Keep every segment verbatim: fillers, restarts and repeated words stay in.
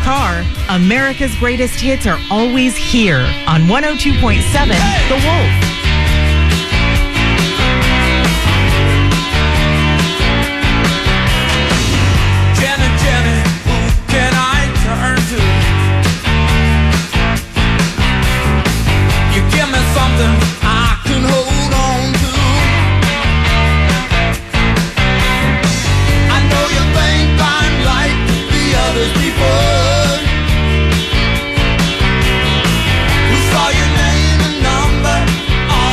car, America's greatest hits are always here on one oh two point seven The Wolf. Jenny, Jenny, who can I turn to? You give me something I can hold on to. I know you think I'm like the others before, who saw your name and number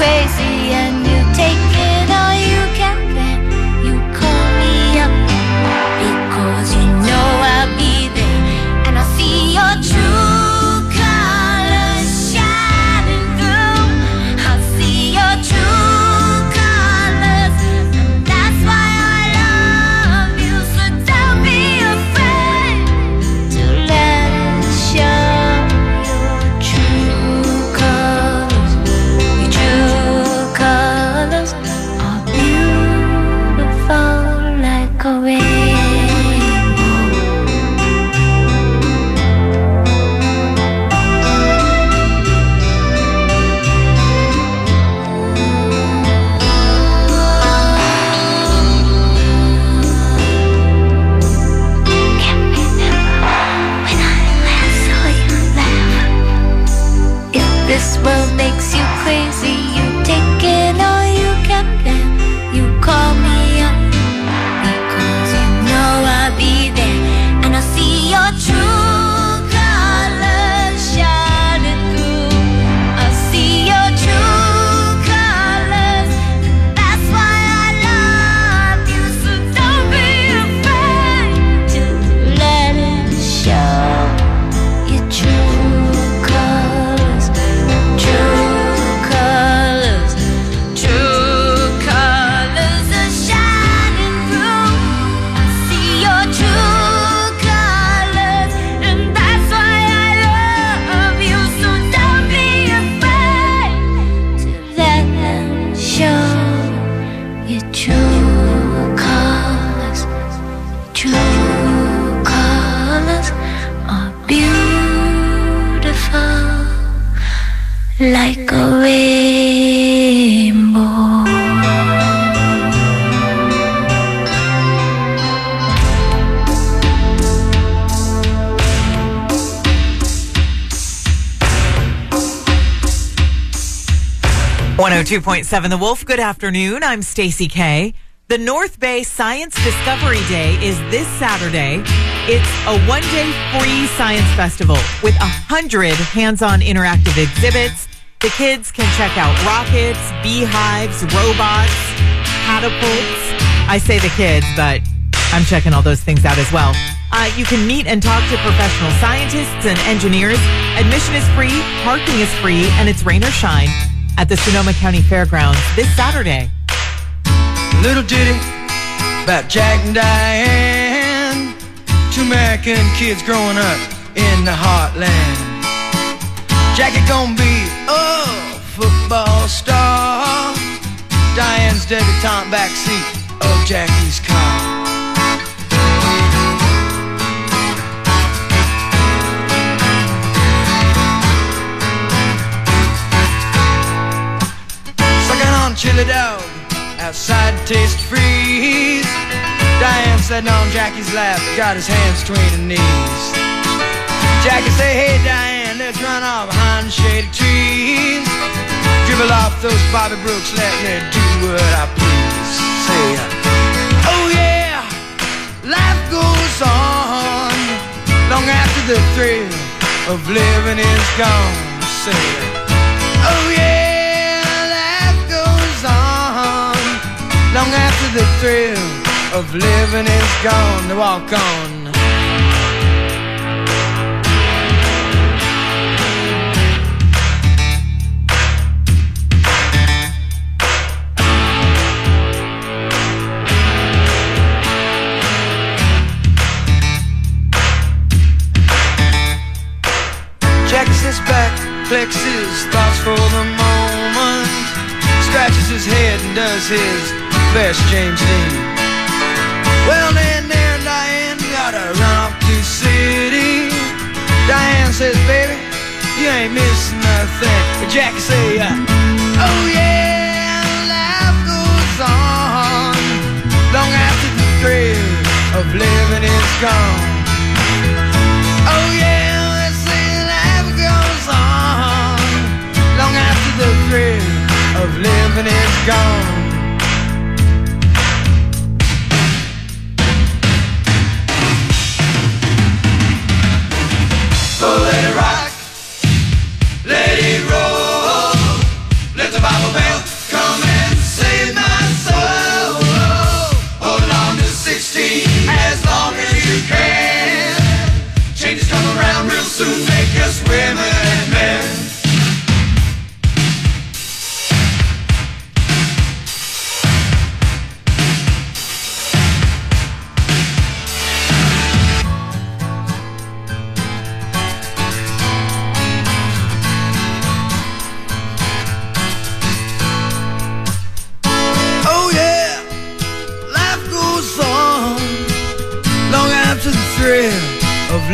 crazy and you take it all you can, then you call me up because you know I'll be there and I'll see your true colors shining through. I'll see your true colors, and that's why I love you. So don't be afraid to let it show. This world makes you crazy, you take it all you can, then you call me up because you know I'll be there and I'll see your true colors shining through. I'll see your true colors, that's why I love you. So don't be afraid to let it show your true colors. True colors, true colors are shining through. I see your true colors, and that's why I love you. So don't be afraid to let them show your true colors. True colors are beautiful, like a rainbow. one oh two point seven The Wolf. Good afternoon. I'm Stacey K. The North Bay Science Discovery Day is this Saturday. It's a one-day free science festival with a hundred hands-on interactive exhibits. The kids can check out rockets, beehives, robots, catapults. I say the kids, but I'm checking all those things out as well. Uh, you can meet and talk to professional scientists and engineers. Admission is free, parking is free, and it's rain or shine at the Sonoma County Fairgrounds this Saturday. Little ditty about Jack and Diane, two American kids growing up in the heartland. Jackie gonna be a football star, Diane's debutante backseat of Jackie's car. Sucking on chili dog outside Taste Freeze, Diane sitting on Jackie's lap, got his hands between her knees. Jackie say, hey Diane, let's run off behind the shady trees, dribble off those Bobby Brooks, let me do what I please. Say, oh yeah, life goes on long after the thrill of living is gone. Say, oh yeah, life goes on long after the thrill of living is gone. To walk on. Jackie sits back, flexes thoughts for the moment, scratches his head and does his best James Dean. Well then there Diane gotta run off to the city. Diane says, baby, you ain't missing nothing. But Jackie say, uh, oh yeah, life goes on long after the thrill of living is gone. Oh yeah, let's say life goes on long after the thrill of living is gone. So let it rock, let it roll, let the Bible bell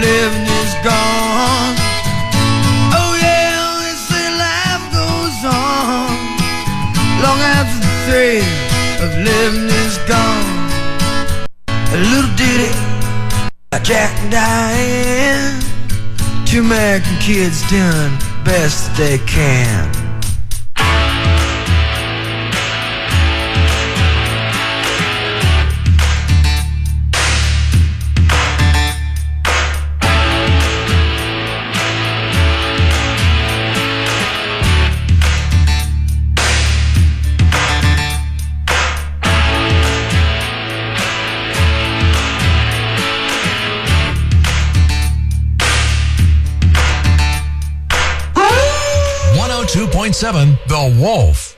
living is gone. Oh yeah, they say life goes on long after the thrill of living is gone. A little ditty by Jack and Diane, two American kids doing best they can. two point seven The Wolf.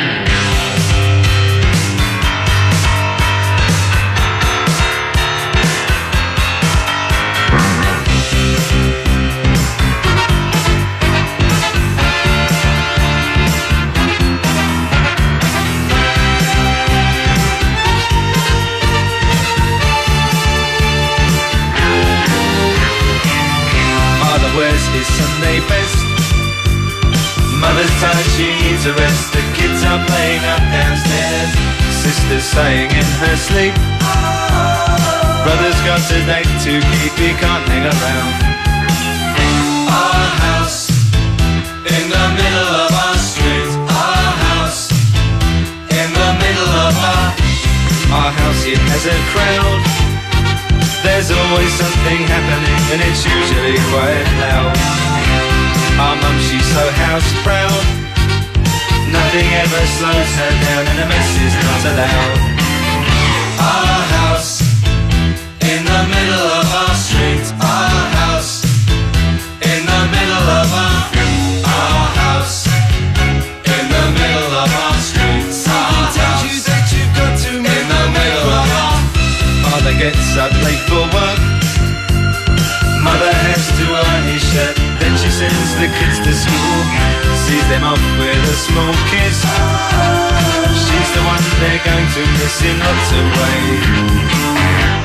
Father wears his Sunday best. Mother's tired, she needs a rest. The kids are playing up downstairs. Sister's sighing in her sleep. Brother's got a date to keep, he can't hang around. Our house in the middle of our street. Our house in the middle of our Our house, it has a crowd. There's always something happening and it's usually quite loud. Our mum, she's so house proud. Nothing ever slows her down and a mess is not allowed. Our house in the middle of our street. Our house in the middle of our Our house in the middle of our street. Our tells you that you've got to in the middle of our Father gets up late for work. Mother has to earn his shirt. Then she sends the kids to school, sees them off with a small kiss. She's the one they're going to miss in lots of ways.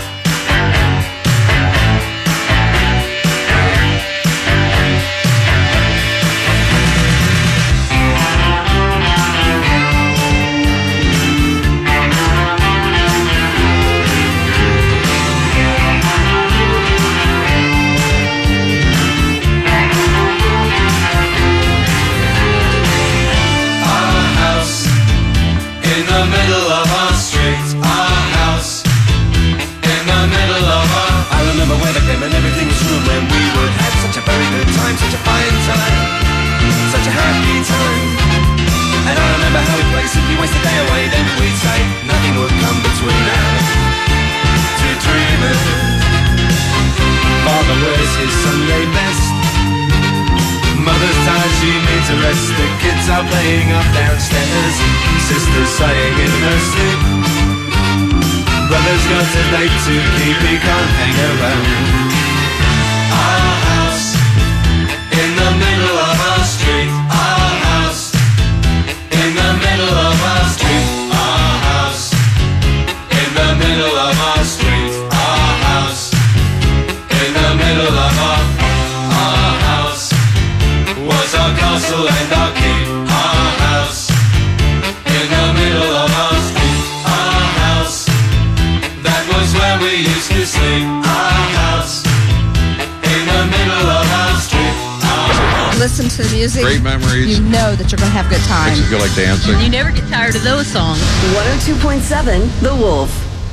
In the middle of our street, our house in the middle of our I remember when I came and everything was room when we would have such a very good time, such a fine time, such a happy time. And I remember how we played simply waste the day away. Then we'd say nothing would come between us two dreamers. Father wears his Sunday best. Mother's tired, she needs a rest. The kids are playing up downstairs. Sister's sighing in her sleep. Brother's got a date to keep, he can't hang around. Our house in the middle of our street. Our house in the middle of our street. Our house in the middle of our street. Our house in the middle of our Our house was our castle and our keep. Our house in the middle of our street. Our house, that was where we used to sleep. Our house in the middle of our street. Our Listen to the music. Great memories. You know that you're going to have a good time. Makes you feel like dancing. You never get tired of those songs. one oh two point seven The Wolf.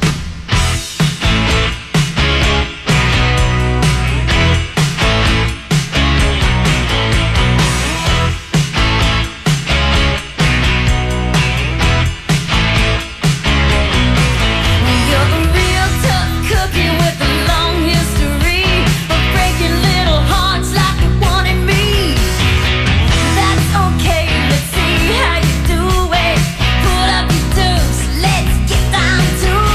You're a real tough cookie with a long history of breaking little hearts like you wanted me. That's okay, let's see how you do it. Pull up your dukes, let's get down to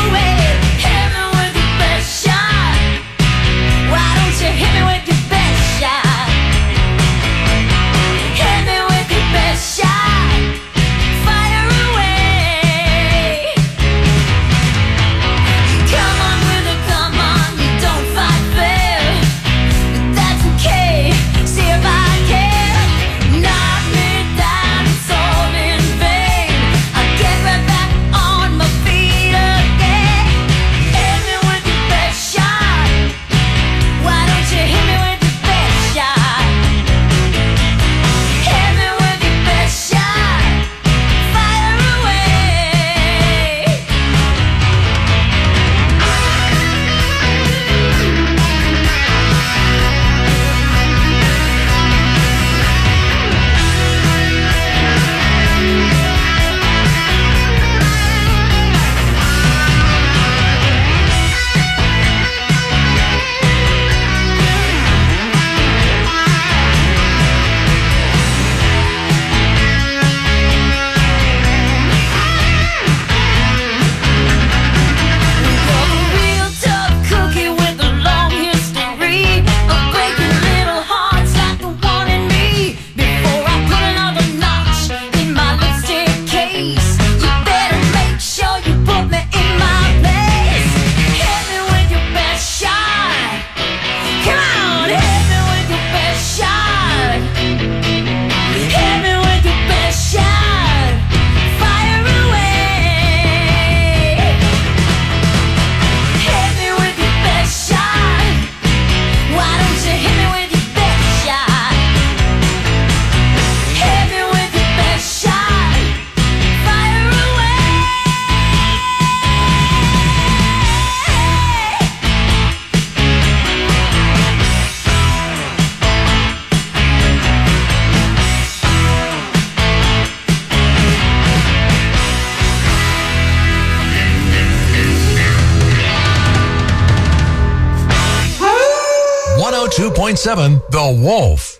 two point seven The Wolf.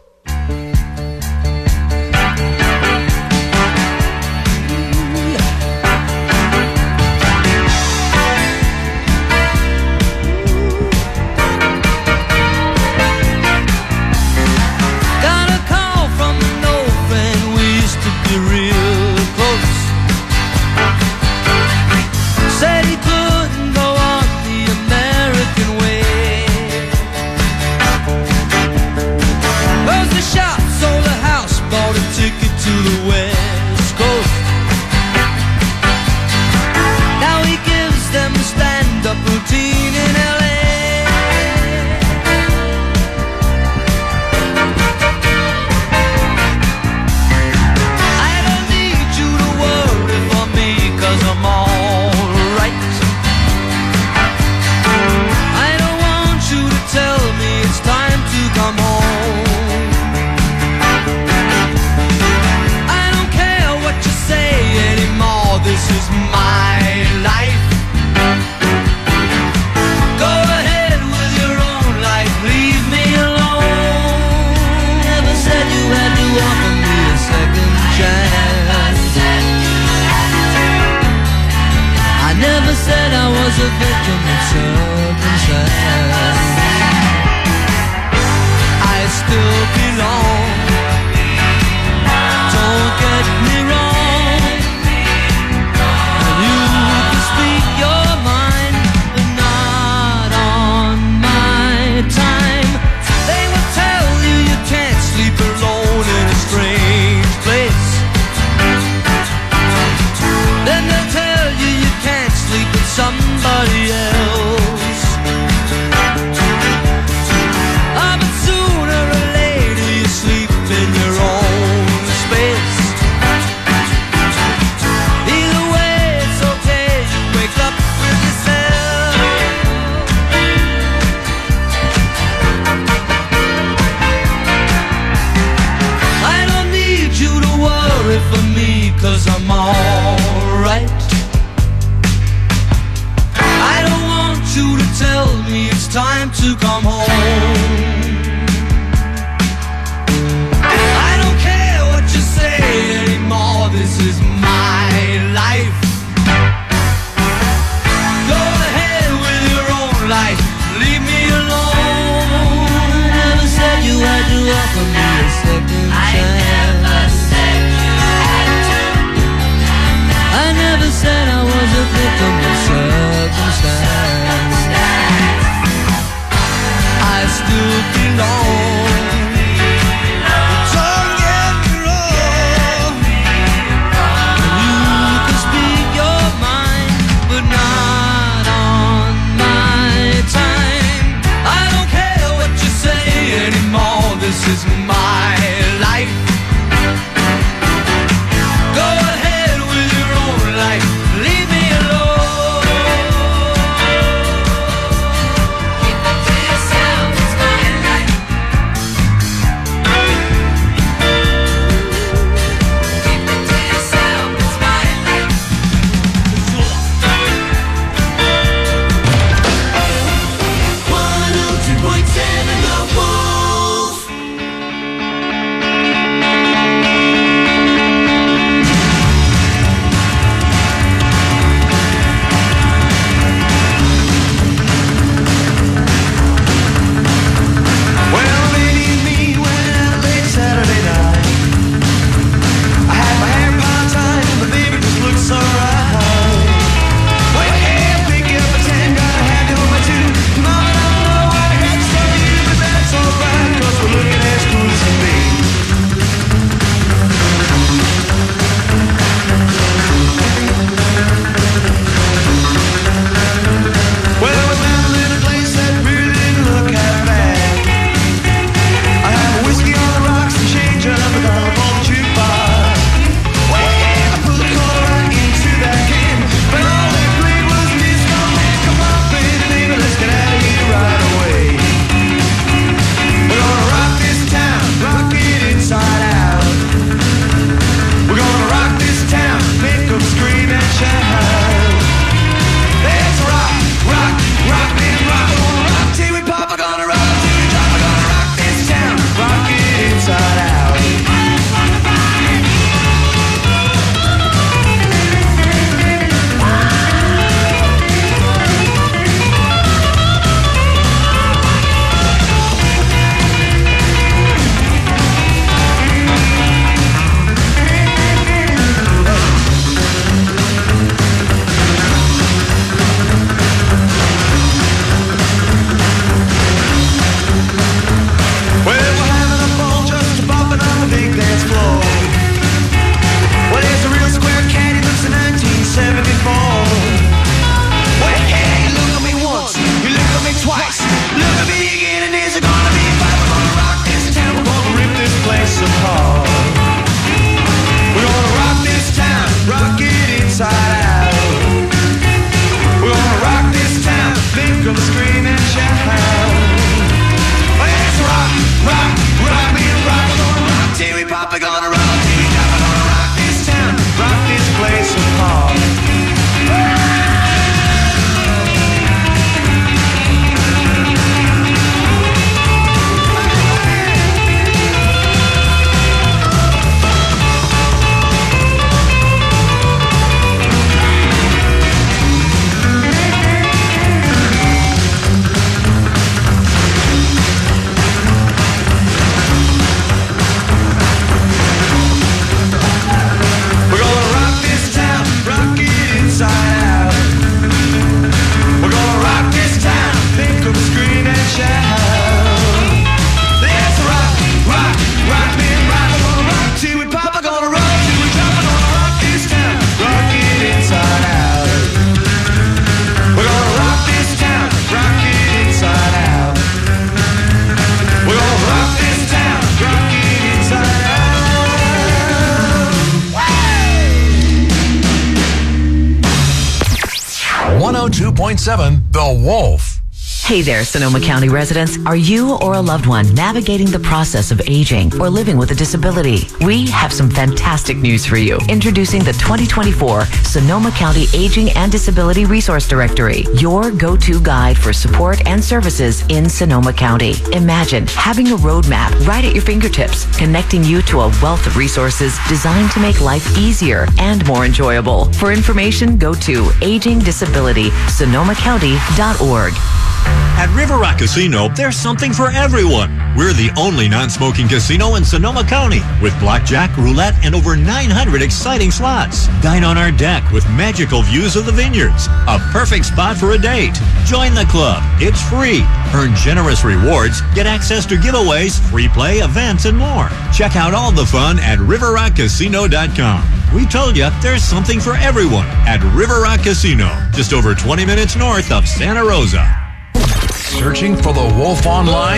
point seven The Wolf. Hey there, Sonoma County residents. Are you or a loved one navigating the process of aging or living with a disability? We have some fantastic news for you. Introducing the twenty twenty-four Sonoma County Aging and Disability Resource Directory, your go-to guide for support and services in Sonoma County. Imagine having a roadmap right at your fingertips, connecting you to a wealth of resources designed to make life easier and more enjoyable. For information, go to aging disability sonoma county dot org. At River Rock Casino, there's something for everyone. We're the only non-smoking casino in Sonoma County with blackjack, roulette, and over nine hundred exciting slots. Dine on our deck with magical views of the vineyards. A perfect spot for a date. Join the club. It's free. Earn generous rewards, get access to giveaways, free play, events, and more. Check out all the fun at river rock casino dot com. We told you there's something for everyone at River Rock Casino, just over twenty minutes north of Santa Rosa. Searching for the Wolf online?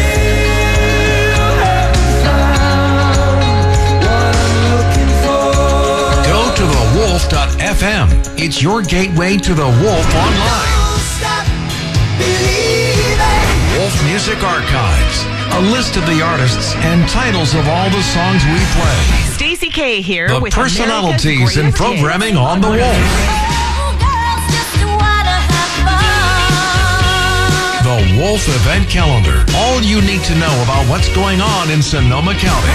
Go to the wolf dot f m. It's your gateway to the Wolf online. Wolf Music Archives. A list of the artists and titles of all the songs we play. Stacey K here The with personalities and programming on the Wolf. The Wolf Event Calendar. All you need to know about what's going on in Sonoma County.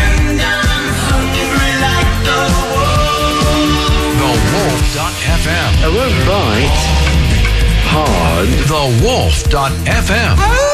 the wolf dot f m. I won't bite hard. the wolf dot f m.